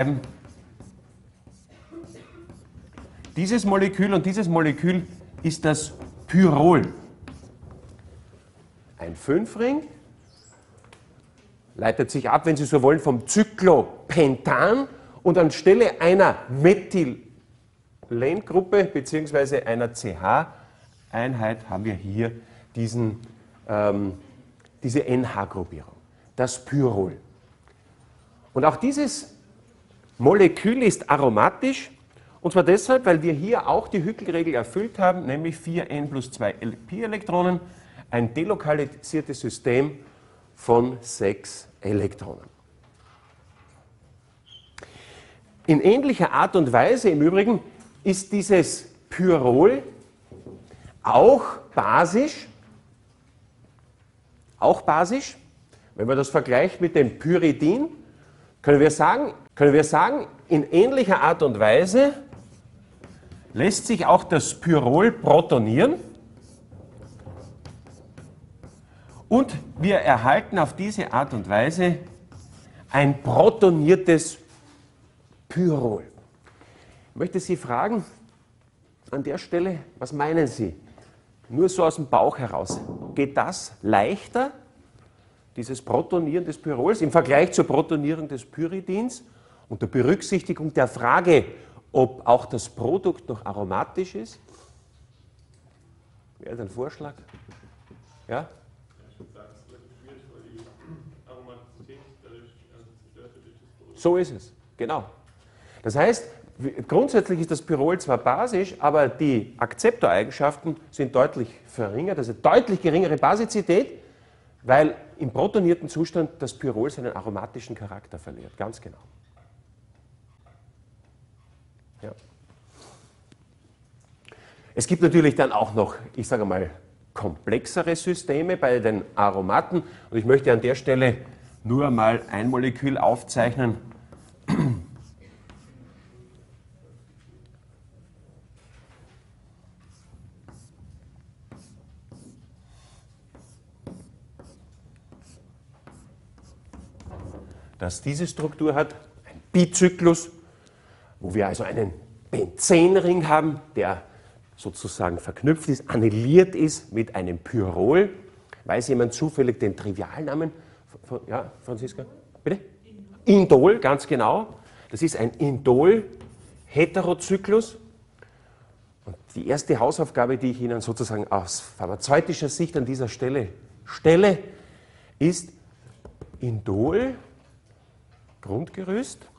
Dieses Molekül und dieses Molekül ist das Pyrrol. Ein 5-Ring leitet sich ab, wenn Sie so wollen, vom Cyclopentan und anstelle einer Methylengruppe bzw. einer CH-Einheit haben wir hier diese NH-Gruppierung, das Pyrrol. Und auch dieses Molekül ist aromatisch, und zwar deshalb, weil wir hier auch die Hückel-Regel erfüllt haben, nämlich 4n plus 2 pi-Elektronen, ein delokalisiertes System von 6 Elektronen. In ähnlicher Art und Weise im Übrigen ist dieses Pyrrol auch basisch, wenn man das vergleicht mit dem Pyridin, können wir sagen, in ähnlicher Art und Weise lässt sich auch das Pyrrol protonieren und wir erhalten auf diese Art und Weise ein protoniertes Pyrrol. Ich möchte Sie fragen, an der Stelle, was meinen Sie? Nur so aus dem Bauch heraus, geht das leichter, dieses Protonieren des Pyrrols im Vergleich zur Protonierung des Pyridins unter Berücksichtigung der Frage, ob auch das Produkt noch aromatisch ist? Wäre das ein Vorschlag? Ja? So ist es, genau. Das heißt, grundsätzlich ist das Pyrrol zwar basisch, aber die Akzeptoreigenschaften sind deutlich verringert, also deutlich geringere Basizität, weil im protonierten Zustand das Pyrrol seinen aromatischen Charakter verliert, ganz genau. Ja. Es gibt natürlich dann auch noch, ich sage mal, komplexere Systeme bei den Aromaten und ich möchte an der Stelle nur einmal ein Molekül aufzeichnen. Das diese Struktur hat, ein Bizyklus, wo wir also einen Benzenring haben, der sozusagen verknüpft ist, annulliert ist mit einem Pyrrol. Weiß jemand zufällig den Trivialnamen? Ja, Franziska? Bitte? Indol, ganz genau. Das ist ein Indol-Heterozyklus. Und die erste Hausaufgabe, die ich Ihnen sozusagen aus pharmazeutischer Sicht an dieser Stelle stelle, ist Indol, Grundgerüst.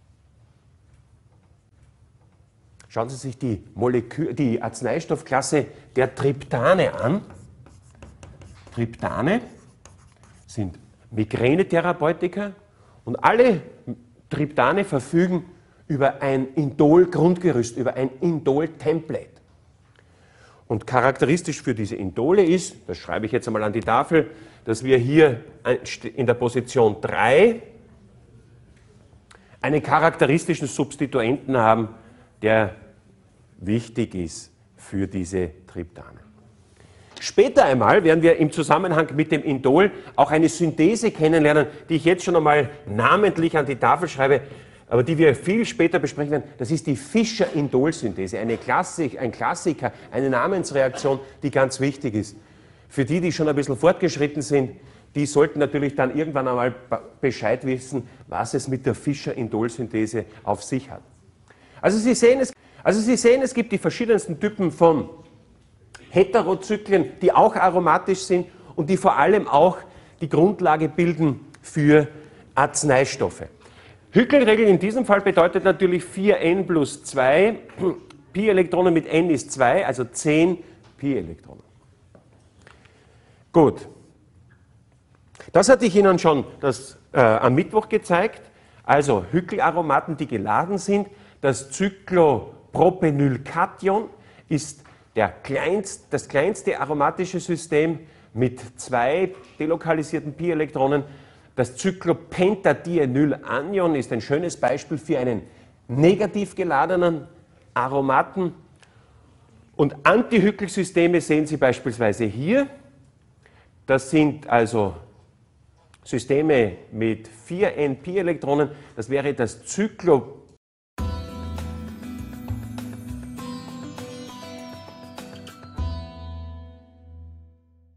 Schauen Sie sich die Arzneistoffklasse der Triptane an. Triptane sind Migränetherapeutika und alle Triptane verfügen über ein Indol-Grundgerüst, über ein Indol-Template. Und charakteristisch für diese Indole ist, das schreibe ich jetzt einmal an die Tafel, dass wir hier in der Position 3 einen charakteristischen Substituenten haben, der wichtig ist für diese Triptane. Später einmal werden wir im Zusammenhang mit dem Indol auch eine Synthese kennenlernen, die ich jetzt schon einmal namentlich an die Tafel schreibe, aber die wir viel später besprechen werden. Das ist die Fischer-Indol-Synthese, ein Klassiker, eine Namensreaktion, die ganz wichtig ist. Für die, die schon ein bisschen fortgeschritten sind, die sollten natürlich dann irgendwann einmal Bescheid wissen, was es mit der Fischer-Indol-Synthese auf sich hat. Also Sie sehen, es gibt die verschiedensten Typen von Heterozyklen, die auch aromatisch sind und die vor allem auch die Grundlage bilden für Arzneistoffe. Hückel-Regel in diesem Fall bedeutet natürlich 4n plus 2, Pi-Elektronen mit n ist 2, also 10 Pi-Elektronen. Gut. Das hatte ich Ihnen schon am Mittwoch gezeigt. Also Hückelaromaten, die geladen sind. Das Cyclopropenylkation ist das kleinste aromatische System mit 2 delokalisierten Pi-Elektronen. Das Cyclopentadienyl-Anion ist ein schönes Beispiel für einen negativ geladenen Aromaten. Und Antihückelsysteme sehen Sie beispielsweise hier. Das sind also Systeme mit 4 NP-Elektronen, das wäre das